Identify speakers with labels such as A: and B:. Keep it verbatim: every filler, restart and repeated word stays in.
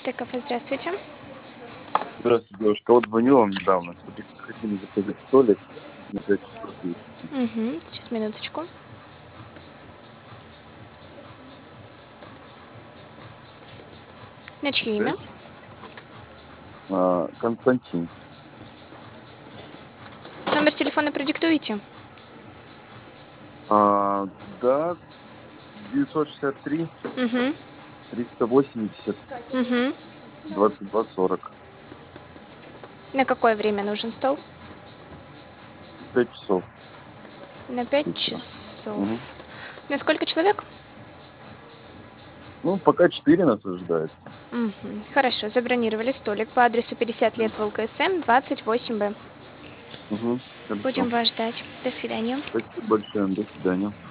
A: Т-кафе, здравствуйте.
B: Здравствуйте, девушка. Вот звоню вам недавно, что хотели заказать столик на пять часов вечера.
A: Угу, сейчас, минуточку. На чье имя?
B: А, Константин.
A: Номер телефона продиктуете?
B: А, да, девятьсот шестьдесят три
A: Угу,
B: триста восемьдесят
A: угу.
B: двадцать два сорок.
A: На какое время нужен стол?
B: Пять часов
A: На пять
B: вечера.
A: часов.
B: Мгм.
A: На сколько человек?
B: Ну, пока четыре нас ожидает.
A: Мгм. Хорошо, забронировали столик по адресу пятьдесят лет ВЛКСМ, двадцать восемь Б.
B: Угу. Хорошо.
A: Будем вас ждать. До свидания.
B: Спасибо большое. До свидания.